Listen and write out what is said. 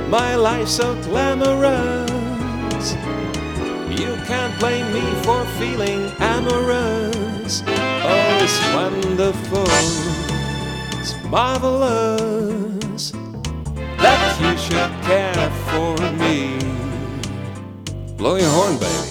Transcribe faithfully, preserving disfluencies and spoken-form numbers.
my life so glamorous. You can't blame me for feeling amorous. Oh, it's wonderful, it's marvelous that you should care for me. Blow your horn, baby.